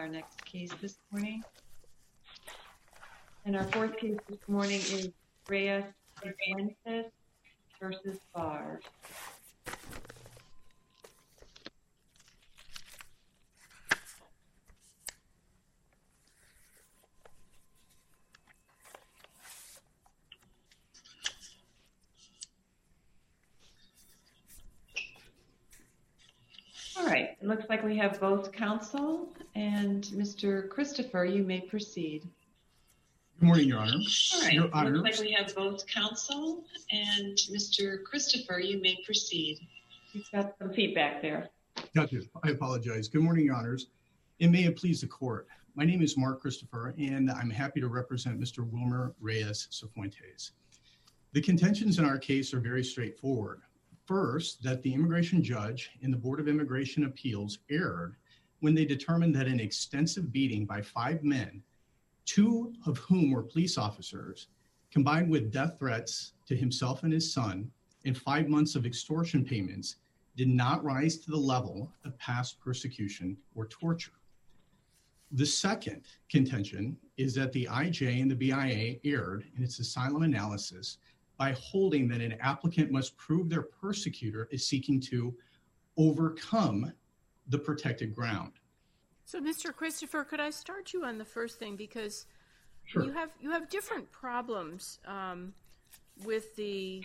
our next case this morning. And our fourth case this morning is Reyes-Cifuentes versus Barr. All right, it looks like we have both counsel, and Mr. Christopher, you may proceed. Good morning, Your Honor. All right, Your Honor. It looks like we have both counsel, and Mr. Christopher, you may proceed. You've got some feedback there. Gotcha. I apologize. Good morning, Your Honors. And may it please the court. My name is Mark Christopher, and I'm happy to represent Mr. Wilmer Reyes-Cifuentes. The contentions in our case are very straightforward. First, that the immigration judge and the Board of Immigration Appeals erred when they determined that an extensive beating by 5 men, 2 of whom were police officers, combined with death threats to himself and his son, and 5 months of extortion payments, did not rise to the level of past persecution or torture. The second contention is that the IJ and the BIA erred in its asylum analysis by holding that an applicant must prove their persecutor is seeking to overcome the protected ground. So, Mr. Christopher, could I start you on the first thing? Because Sure. you have different problems with the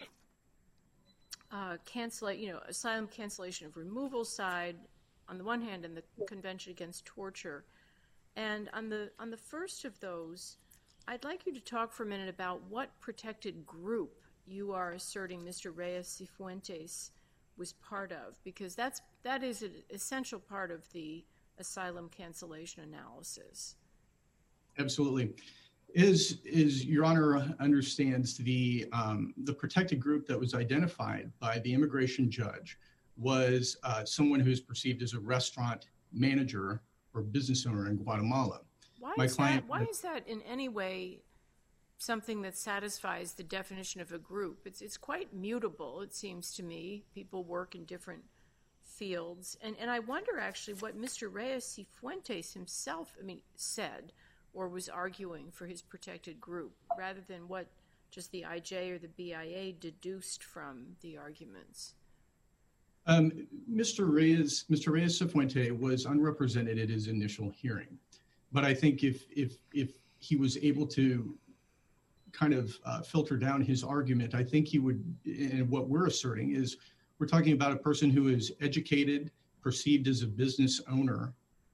asylum cancellation of removal side on the one hand, and the Convention Against Torture. And on the first of those, I'd like you to talk for a minute about what protected group you are asserting Mr. Reyes-Cifuentes was part of, because that is an essential part of the asylum cancellation analysis. Absolutely. As Your Honor understands, the protected group that was identified by the immigration judge was someone who's perceived as a restaurant manager or business owner in Guatemala. Why is that in any way something that satisfies the definition of a group? It's quite mutable, it seems to me. People work in different fields. And I wonder actually what Mr. Reyes-Cifuentes himself, said or was arguing for his protected group, rather than what just the IJ or the BIA deduced from the arguments. Mr. Reyes-Cifuentes was unrepresented at his initial hearing. But I think if he was able to kind of filter down his argument, I think he would, and what we're asserting is we're talking about a person who is educated, perceived as a business owner,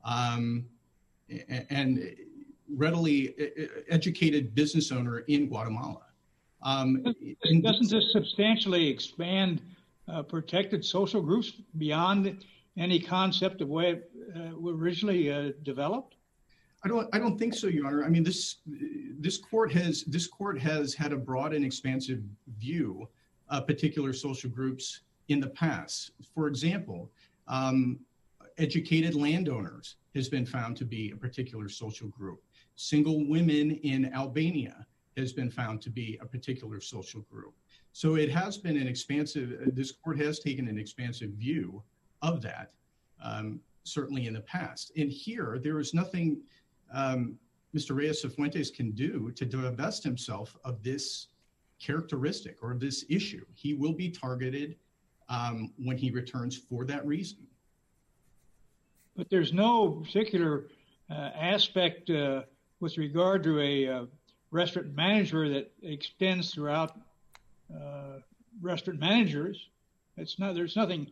and readily educated business owner in Guatemala. Doesn't this substantially expand protected social groups beyond any concept of way it originally developed? I don't think so, Your Honor. I mean, this court has had a broad and expansive view of particular social groups in the past. For example, educated landowners has been found to be a particular social group. Single women in Albania has been found to be a particular social group. So it has been this court has taken an expansive view of that, certainly in the past. And here, there is nothing Mr. Reyes-Cifuentes can do to divest himself of this characteristic or this issue. He will be targeted when he returns for that reason. But there's no particular aspect with regard to a restaurant manager that extends throughout restaurant managers. There's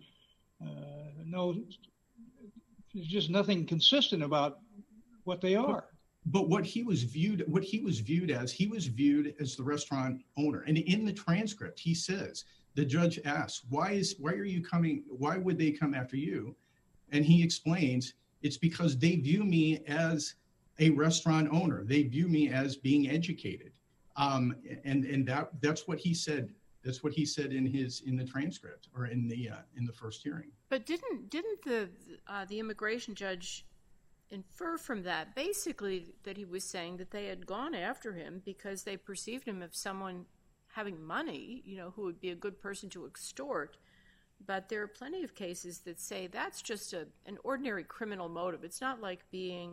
just nothing consistent about what they are. But what he was viewed as the restaurant owner. And in the transcript, he says, the judge asks, why are you coming? Why would they come after you? And he explains, it's because they view me as a restaurant owner. They view me as being educated. And that's what he said. That's what he said in the transcript or in the first hearing. But didn't the immigration judge infer from that basically that he was saying that they had gone after him because they perceived him as someone having money, who would be a good person to extort? But there are plenty of cases that say that's just an ordinary criminal motive. It's not like being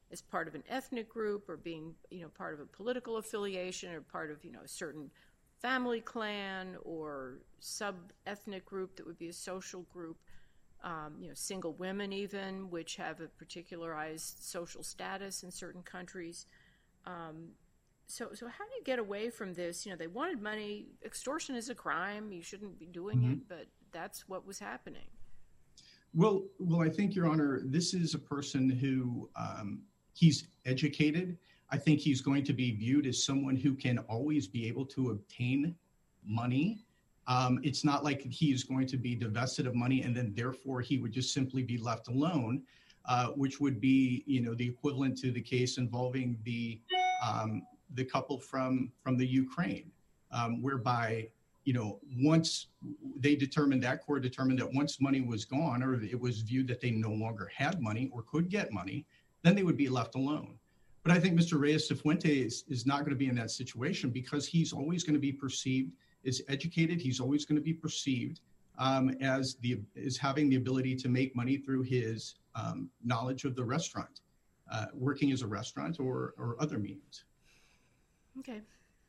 as part of an ethnic group or being, part of a political affiliation or part of, a certain family clan or sub-ethnic group that would be a social group, single women even, which have a particularized social status in certain countries. So how do you get away from this? They wanted money. Extortion is a crime. You shouldn't be doing it, but that's what was happening. Well, I think, Your Honor, this is a person who he's educated. I think he's going to be viewed as someone who can always be able to obtain money. It's not like he's going to be divested of money and then therefore he would just simply be left alone, which would be, the equivalent to the case involving the couple from the Ukraine, whereby, once they determined, that court determined that once money was gone or it was viewed that they no longer had money or could get money, then they would be left alone. But I think Mr. Reyes Cifuentes is not going to be in that situation because he's always going to be perceived as educated. He's always going to be perceived as having the ability to make money through his knowledge of the restaurant, working as a restaurant or other means. Okay.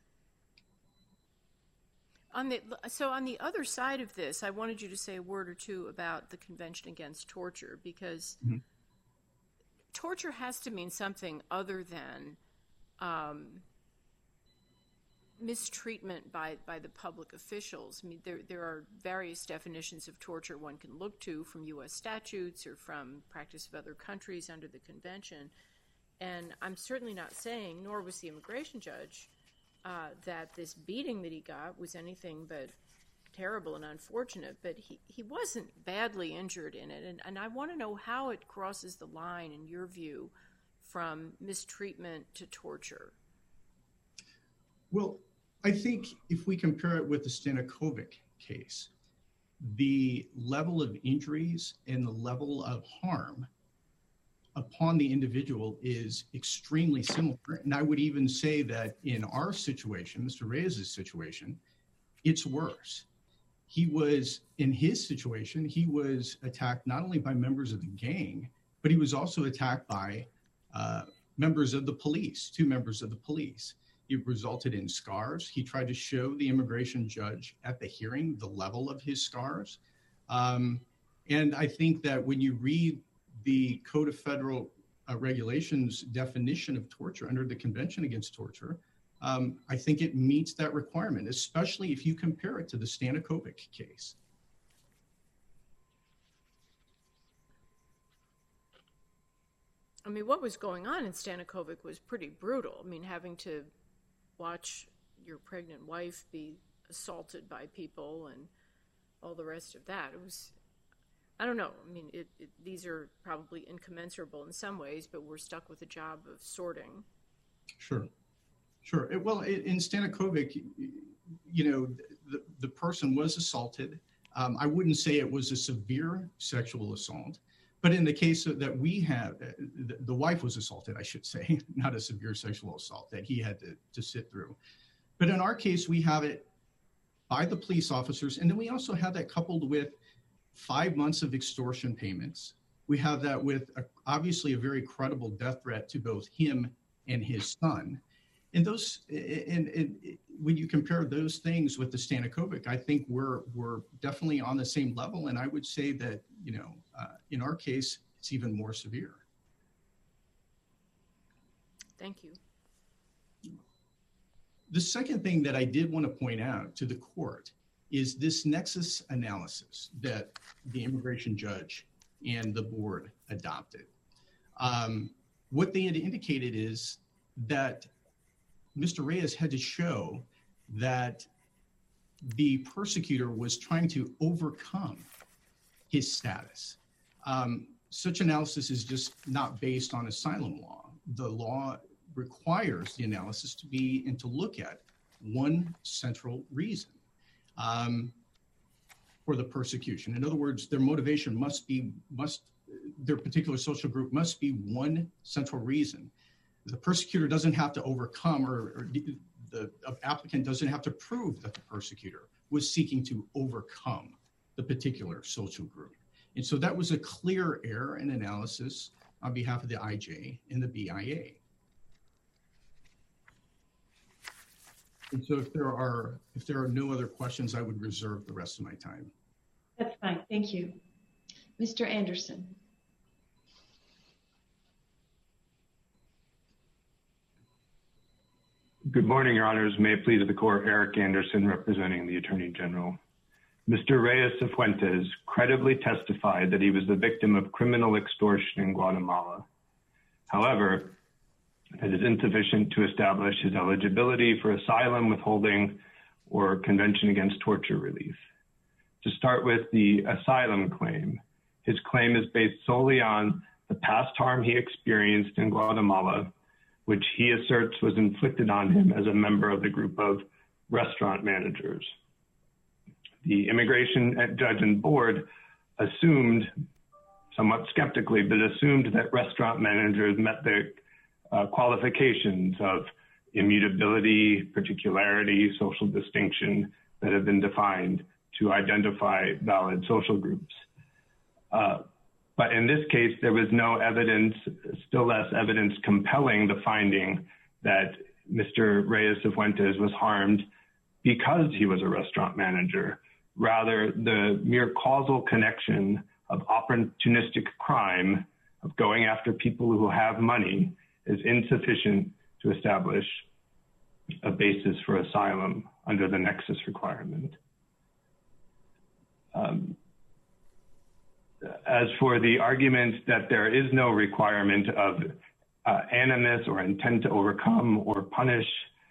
On the other side of this, I wanted you to say a word or two about the Convention Against Torture, because torture has to mean something other than mistreatment by the public officials. I mean, there are various definitions of torture one can look to from U.S. statutes or from practice of other countries under the convention. And I'm certainly not saying, nor was the immigration judge, that this beating that he got was anything but terrible and unfortunate, but he wasn't badly injured in it. And I want to know how it crosses the line, in your view, from mistreatment to torture. Well, I think if we compare it with the Stanicovic case, the level of injuries and the level of harm upon the individual is extremely similar. And I would even say that in our situation, Mr. Reyes' situation, it's worse. In his situation, he was attacked not only by members of the gang, but he was also attacked by members of the police, 2 members of the police. It resulted in scars. He tried to show the immigration judge at the hearing the level of his scars. And I think that when you read the Code of Federal Regulations definition of torture under the Convention Against Torture, I think it meets that requirement, especially if you compare it to the Stanicovic case. I mean, what was going on in Stanicovic was pretty brutal. I mean, having to watch your pregnant wife be assaulted by people and all the rest of that. It was, I don't know. I mean, these are probably incommensurable in some ways, but we're stuck with the job of sorting. Sure. Well, in Stanicovic, the person was assaulted. I wouldn't say it was a severe sexual assault, but in the case that we have, the wife was assaulted, I should say, not a severe sexual assault that he had to sit through. But in our case, we have it by the police officers, and then we also have that coupled with 5 months of extortion payments. We have that with obviously a very credible death threat to both him and his son. And when you compare those things with the Stanicovic, I think we're definitely on the same level. And I would say that, in our case, it's even more severe. Thank you. The second thing that I did want to point out to the court is this nexus analysis that the immigration judge and the board adopted. What they had indicated is that Mr. Reyes had to show that the persecutor was trying to overcome his status. Such analysis is just not based on asylum law. The law requires the analysis to be and to look at one central reason for the persecution. In other words, their motivation their particular social group must be one central reason. The persecutor doesn't have to overcome, or the applicant doesn't have to prove that the persecutor was seeking to overcome the particular social group. And so that was a clear error in analysis on behalf of the IJ and the BIA. And so if there are no other questions, I would reserve the rest of my time. That's fine. Thank you. Mr. Anderson. Good morning, Your Honors. May it please the Court, Eric Anderson representing the Attorney General. Mr. Reyes-Cifuentes credibly testified that he was the victim of criminal extortion in Guatemala. However, it is insufficient to establish his eligibility for asylum, withholding, or Convention Against Torture relief. To start with the asylum claim, his claim is based solely on the past harm he experienced in Guatemala, which he asserts was inflicted on him as a member of the group of restaurant managers. The immigration judge and board assumed, somewhat skeptically, but assumed that restaurant managers met the qualifications of immutability, particularity, social distinction that have been defined to identify valid social groups. But in this case, there was no evidence, still less evidence compelling the finding that Mr. Reyes-Cifuentes was harmed because he was a restaurant manager. Rather, the mere causal connection of opportunistic crime, of going after people who have money, is insufficient to establish a basis for asylum under the nexus requirement. As for the argument that there is no requirement of animus or intent to overcome or punish,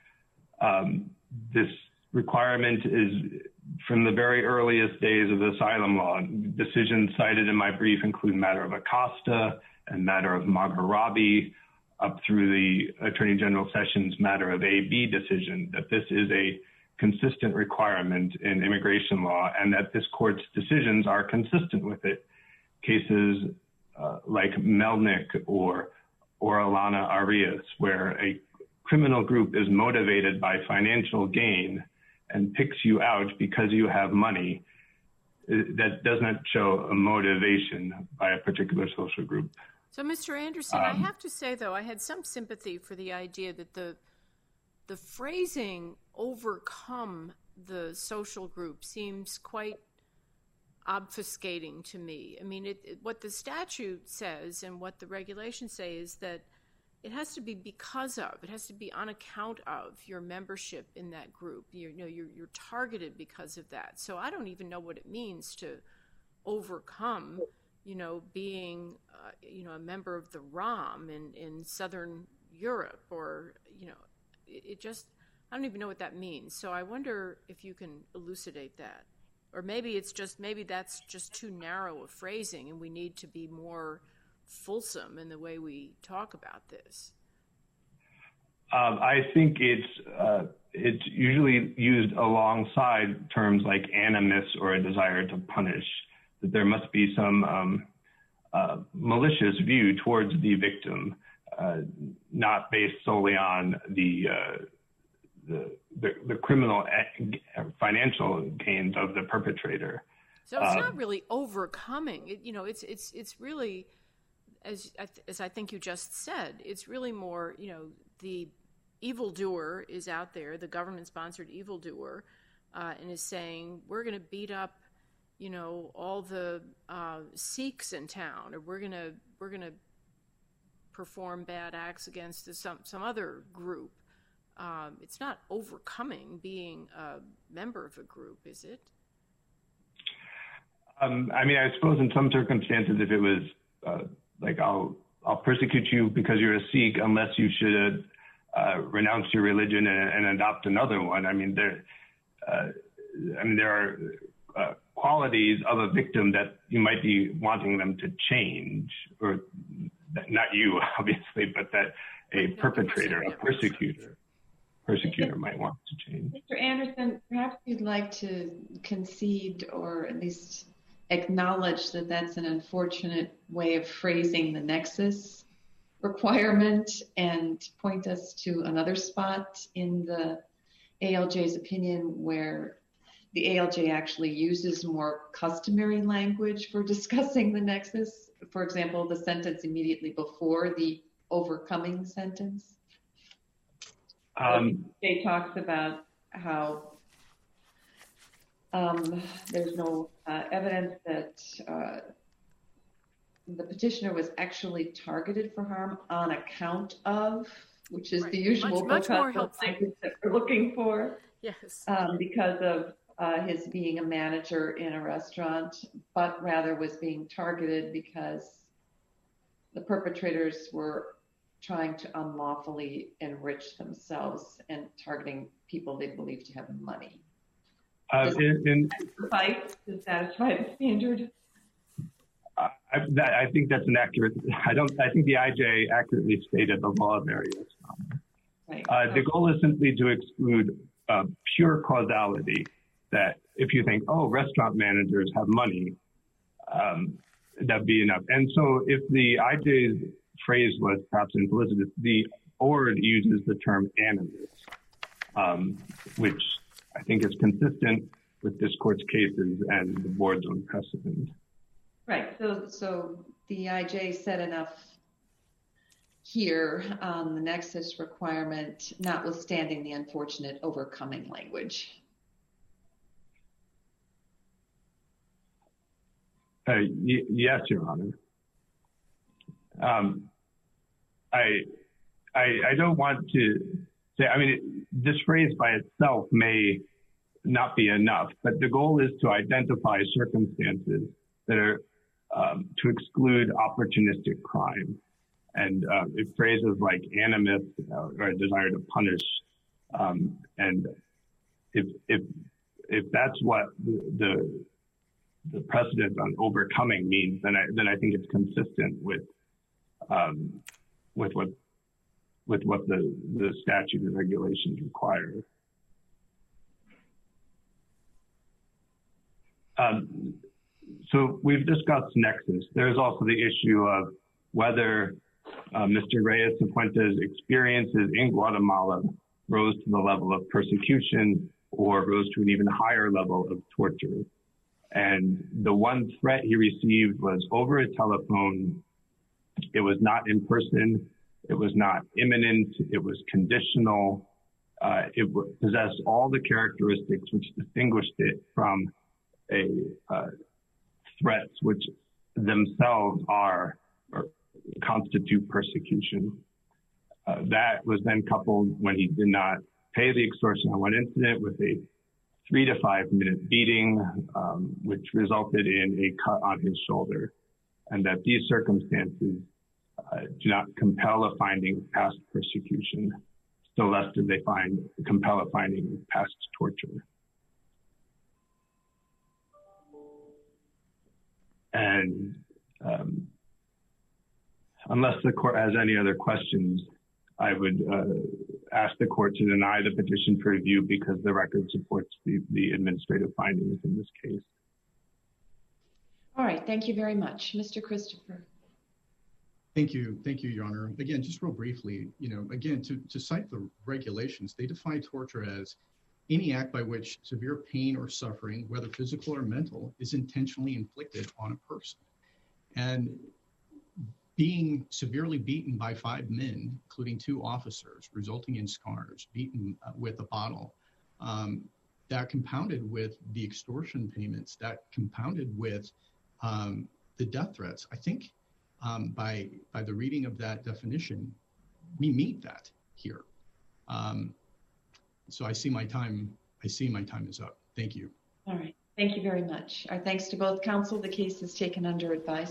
this requirement is from the very earliest days of the asylum law. Decisions cited in my brief include matter of Acosta and matter of Magherabi, up through the Attorney General Sessions matter of AB decision, that this is a consistent requirement in immigration law and that this court's decisions are consistent with it. Cases like Melnick or Alana Arias, where a criminal group is motivated by financial gain and picks you out because you have money, that does not show a motivation by a particular social group. So, Mr. Anderson, I have to say, though, I had some sympathy for the idea that the phrasing overcome the social group seems quite obfuscating to me. I mean, what the statute says and what the regulations say is that it has to be because of, it has to be on account of your membership in that group. You're targeted because of that. So I don't even know what it means to overcome, being, a member of the ROM in Southern Europe, or, I don't even know what that means. So I wonder if you can elucidate that. Or maybe that's just too narrow a phrasing and we need to be more fulsome in the way we talk about this. I think it's usually used alongside terms like animus or a desire to punish, that there must be some malicious view towards the victim, not based solely on the criminal financial gains of the perpetrator. So it's not really overcoming. It's really, as I think you just said, it's really more, the evildoer is out there, the government-sponsored evildoer, and is saying, we're going to beat up, all the Sikhs in town, or we're going to perform bad acts against some other group. It's not overcoming being a member of a group, is it? I suppose in some circumstances, if it was like, I'll persecute you because you're a Sikh unless you should renounce your religion and adopt another one. There are qualities of a victim that you might be wanting them to change, or not you, obviously, but that a perpetrator, a persecutor might want to change. Mr. Anderson, perhaps you'd like to concede or at least acknowledge that that's an unfortunate way of phrasing the nexus requirement and point us to another spot in the ALJ's opinion where the ALJ actually uses more customary language for discussing the nexus for example, the sentence immediately before the overcoming sentence? It talks about how there's no evidence that the petitioner was actually targeted for harm on account of, which is the usual much more helpful language that we're looking for. Yes. Because of his being a manager in a restaurant, but rather was being targeted because the perpetrators were trying to unlawfully enrich themselves and targeting people they believed to have money. Does that satisfy the standard? I think that's an accurate. I think the IJ accurately stated the law of areas. Right. The goal is simply to exclude pure causality. That if you think, oh, restaurant managers have money, that'd be enough. And so, if the IJ's phrase was perhaps infelicitous, the ORD uses the term animus, which I think is consistent with this court's cases and the board's own precedent. Right. So the IJ said enough here on the nexus requirement, notwithstanding the unfortunate overcoming language. Yes, Your Honor. I don't want to say, I mean, this phrase by itself may not be enough, but the goal is to identify circumstances that are to exclude opportunistic crime. And if phrases like animus or a desire to punish, and if that's what the precedent on overcoming means, then I think it's consistent with what the statute and regulations require. So we've discussed nexus. There's also the issue of whether Mr. Reyes-Cifuentes' experiences in Guatemala rose to the level of persecution or rose to an even higher level of torture. And the one threat he received was over a telephone. It was not in person. It was not imminent. It was conditional. It possessed all the characteristics which distinguished it from threats which themselves are or constitute persecution. That was then coupled when he did not pay the extortion on one incident with a 3 to 5 minute beating, which resulted in a cut on his shoulder, and that these circumstances do not compel a finding of past persecution. Still less do they compel a finding of past torture. And unless the court has any other questions, I would ask the court to deny the petition for review because the record supports the administrative findings in this case. All right. Thank you very much. Mr. Christopher. Thank you. Thank you, Your Honor. Again, just real briefly, again, to cite the regulations, they define torture as any act by which severe pain or suffering, whether physical or mental, is intentionally inflicted on a person. And being severely beaten by 5 men, including 2 officers, resulting in scars, beaten with a bottle, that compounded with the extortion payments, that compounded with the death threats, I think by the reading of that definition, we meet that here. So I see my time is up. Thank you. All right. Thank you very much. Our thanks to both counsel. The case is taken under advice.